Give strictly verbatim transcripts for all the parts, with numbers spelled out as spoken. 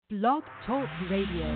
Blog Talk Radio.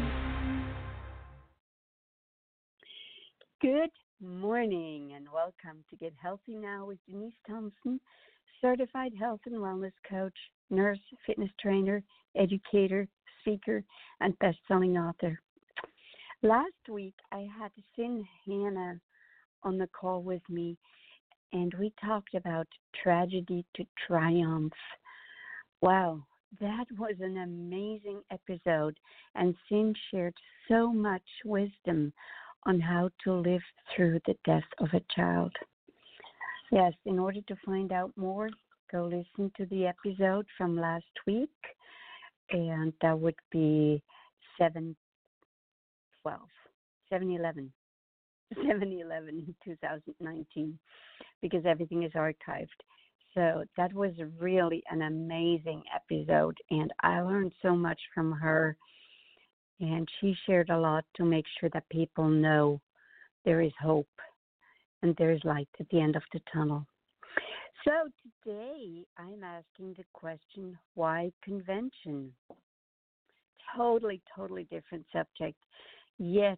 Good morning and welcome to Get Healthy Now with Denise Thompson, certified health and wellness coach, nurse, fitness trainer, educator, speaker, and best-selling author. Last week, I had Sin Hannah on the call with me, and we talked about tragedy to triumph. Wow, that was an amazing episode, and Sin shared so much wisdom on how to live through the death of a child. Yes, in order to find out more, go listen to the episode from last week, and that would be seven twelve, seven eleven, seven eleven in two thousand nineteen, because everything is archived. So that was really an amazing episode, and I learned so much from her, and she shared a lot to make sure that people know there is hope and there is light at the end of the tunnel. So today I'm asking the question, why convention? Totally, totally different subject, yet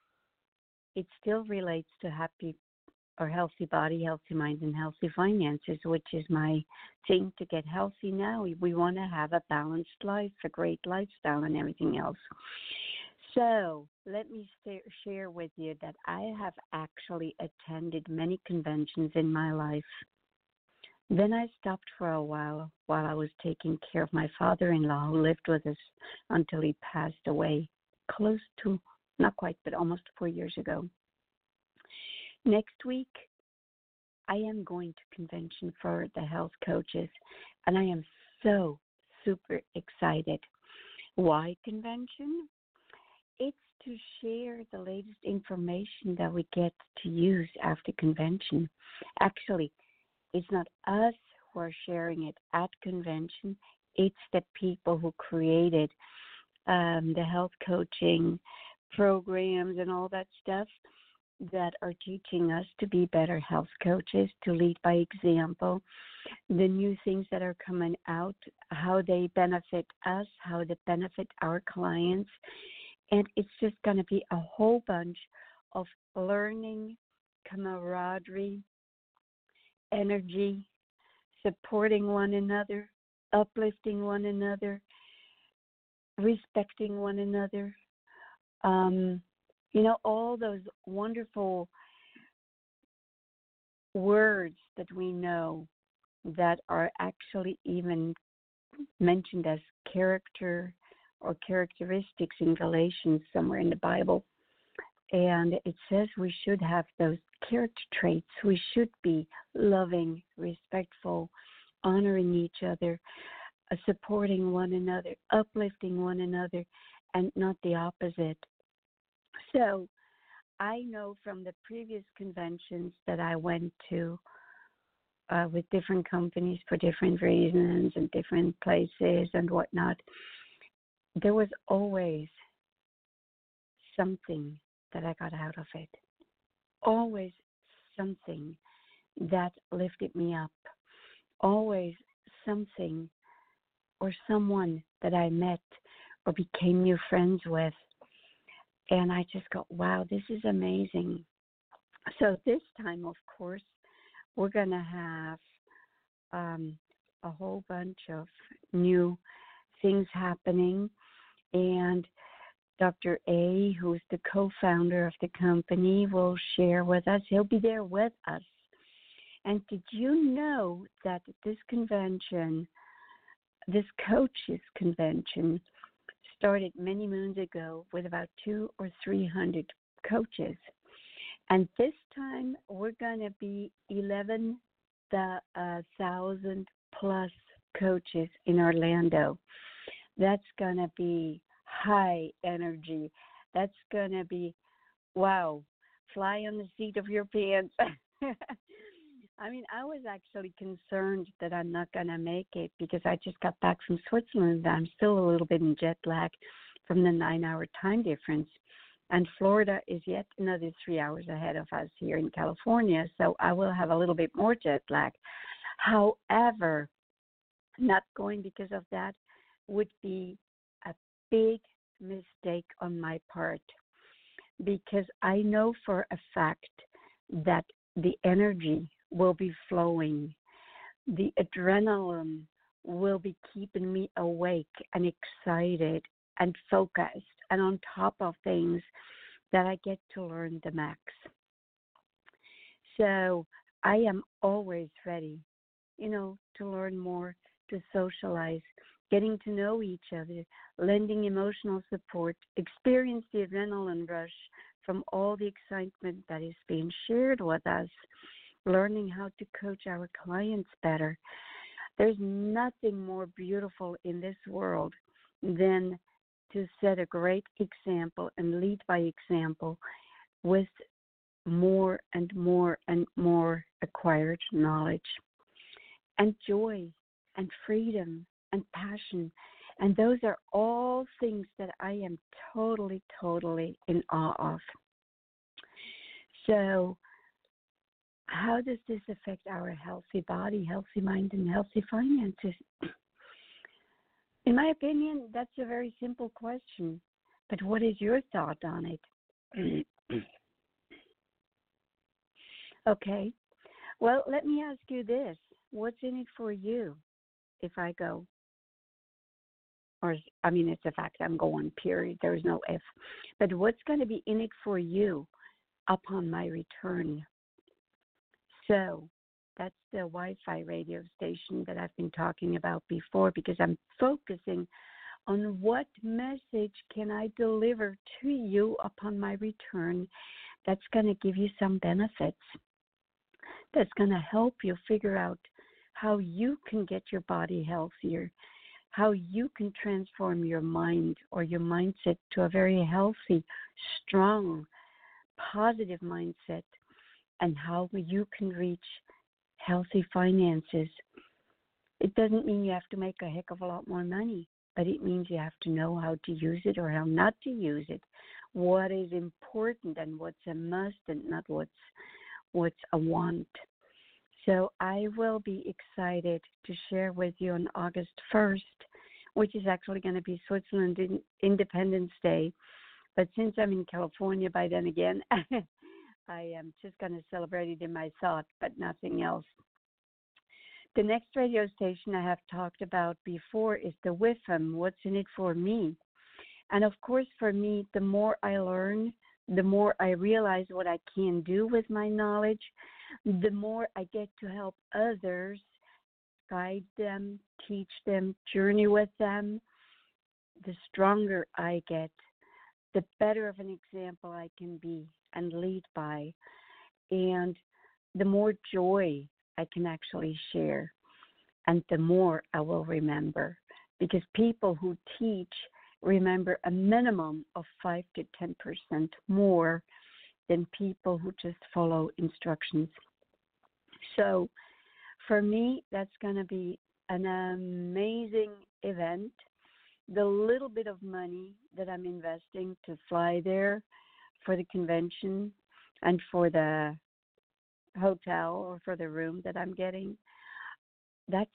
it still relates to happy or healthy body, healthy mind, and healthy finances, which is my thing to get healthy now. We want to have a balanced life, a great lifestyle, and everything else. So let me st- share with you that I have actually attended many conventions in my life. Then I stopped for a while while I was taking care of my father-in-law who lived with us until he passed away close to, not quite, but almost four years ago. Next week, I am going to convention for the health coaches, and I am so super excited. Why convention? It's to share the latest information that we get to use after convention. Actually, it's not us who are sharing it at convention. It's the people who created um, the health coaching programs and all that stuff that are teaching us to be better health coaches, to lead by example, the new things that are coming out, how they benefit us, how they benefit our clients. And it's just going to be a whole bunch of learning, camaraderie, energy, supporting one another, uplifting one another, respecting one another. Um, You know, all those wonderful words that we know that are actually even mentioned as character or characteristics in Galatians somewhere in the Bible. And it says we should have those character traits. We should be loving, respectful, honoring each other, uh, supporting one another, uplifting one another, and not the opposite. So I know from the previous conventions that I went to uh, with different companies for different reasons and different places and whatnot, there was always something that I got out of it. Always something that lifted me up. Always something or someone that I met or became new friends with. And I just go, wow, this is amazing. So this time, of course, we're going to have um, a whole bunch of new things happening. And Doctor A, who's the co-founder of the company, will share with us. He'll be there with us. And did you know that this convention, this coaches convention, started many moons ago with about two or three hundred coaches, and this time we're going to be eleven thousand plus coaches in Orlando. That's going to be high energy. That's going to be, wow, fly on the seat of your pants. I mean, I was actually concerned that I'm not going to make it because I just got back from Switzerland. I'm still a little bit in jet lag from the nine-hour time difference. And Florida is yet another three hours ahead of us here in California, so I will have a little bit more jet lag. However, not going because of that would be a big mistake on my part because I know for a fact that the energy will be flowing. The adrenaline will be keeping me awake and excited and focused and on top of things that I get to learn the max. So I am always ready, you know, to learn more, to socialize, getting to know each other, lending emotional support, experience the adrenaline rush from all the excitement that is being shared with us, learning how to coach our clients better. There's nothing more beautiful in this world than to set a great example and lead by example with more and more and more acquired knowledge and joy and freedom and passion. And those are all things that I am totally, totally in awe of. So how does this affect our healthy body, healthy mind, and healthy finances? In my opinion, that's a very simple question. But what is your thought on it? Okay. Well, let me ask you this. What's in it for you if I go? Or, I mean, it's a fact, I'm going, period. There's no if. But what's going to be in it for you upon my return? So that's the Wi-Fi radio station that I've been talking about before, because I'm focusing on what message can I deliver to you upon my return that's going to give you some benefits, that's going to help you figure out how you can get your body healthier, how you can transform your mind or your mindset to a very healthy, strong, positive mindset, and how you can reach healthy finances. It doesn't mean you have to make a heck of a lot more money, but it means you have to know how to use it or how not to use it, what is important and what's a must and not what's what's a want. So I will be excited to share with you on August first, which is actually going to be Switzerland Independence Day. But since I'm in California by then again, I am just going to celebrate it in my thought, but nothing else. The next radio station I have talked about before is the W I F M, What's in It for Me? And of course, for me, the more I learn, the more I realize what I can do with my knowledge, the more I get to help others, guide them, teach them, journey with them, the stronger I get, the better of an example I can be and lead by, and the more joy I can actually share, and the more I will remember, because people who teach remember a minimum of five to ten percent more than people who just follow instructions. So for me, that's going to be an amazing event. The little bit of money that I'm investing to fly there for the convention and for the hotel or for the room that I'm getting, that's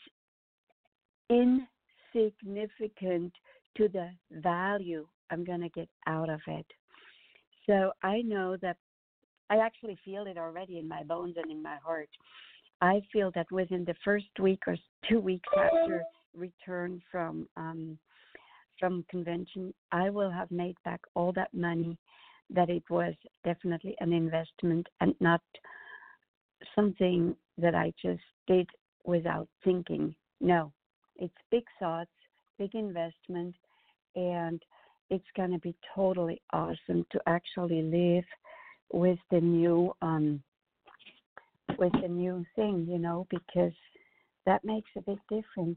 insignificant to the value I'm going to get out of it. So I know that I actually feel it already in my bones and in my heart. I feel that within the first week or two weeks after return from um, from convention, I will have made back all that money, that it was definitely an investment and not something that I just did without thinking. No, it's big thoughts, big investment, and it's going to be totally awesome to actually live with the new um, with the new thing, you know, because that makes a big difference.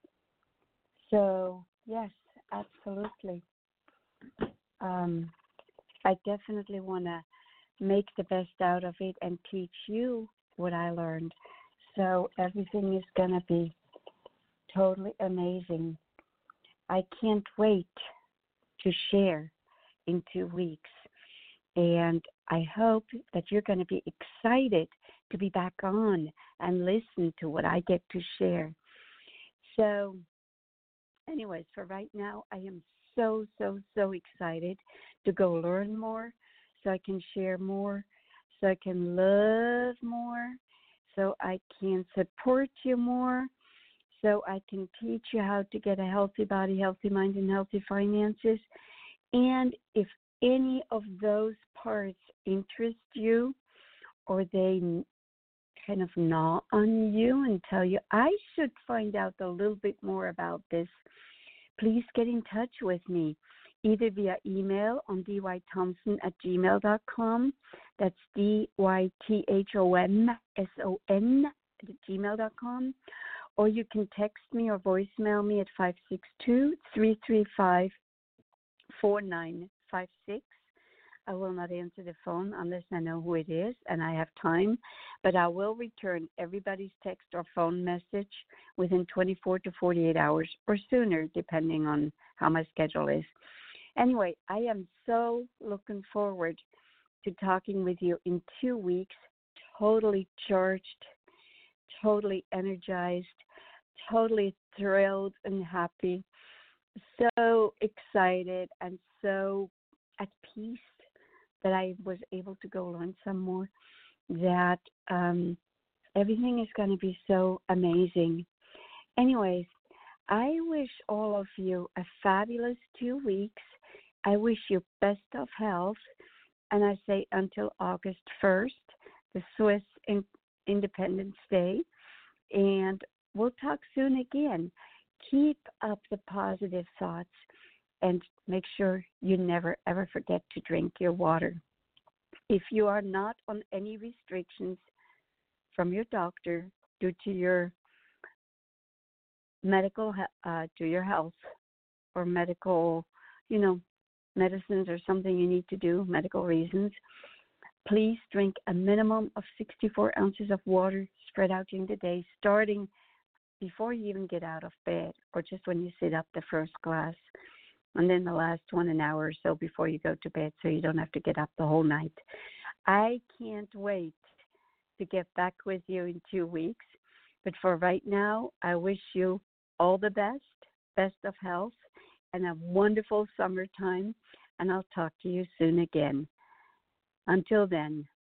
So yes, absolutely. Um, I definitely want to make the best out of it and teach you what I learned. So everything is going to be totally amazing. I can't wait to share in two weeks. And I hope that you're going to be excited to be back on and listen to what I get to share. So anyways, for right now, I am so, so, so excited to go learn more so I can share more, so I can love more, so I can support you more, so I can teach you how to get a healthy body, healthy mind, and healthy finances. And if any of those parts interest you or they kind of gnaw on you and tell you, I should find out a little bit more about this, please get in touch with me, either via email on d y thompson at gmail dot com. That's D Y T H O M S O N at gmail dot com. Or you can text me or voicemail me at five six two, three three five, four nine five six. I will not answer the phone unless I know who it is and I have time, but I will return everybody's text or phone message within twenty-four to forty-eight hours or sooner, depending on how my schedule is. Anyway, I am so looking forward to talking with you in two weeks, totally charged, totally energized, totally thrilled and happy, so excited and so at peace that I was able to go learn some more, that um, everything is going to be so amazing. Anyways, I wish all of you a fabulous two weeks. I wish you best of health. And I say until August first, the Swiss in- Independence Day. And we'll talk soon again. Keep up the positive thoughts. And make sure you never, ever forget to drink your water. If you are not on any restrictions from your doctor due to your medical, uh, to your health or medical, you know, medicines or something you need to do, medical reasons, please drink a minimum of sixty-four ounces of water spread out during the day, starting before you even get out of bed or just when you sit up the first glass. And then the last one an hour or so before you go to bed so you don't have to get up the whole night. I can't wait to get back with you in two weeks. But for right now, I wish you all the best, best of health, and a wonderful summertime. And I'll talk to you soon again. Until then,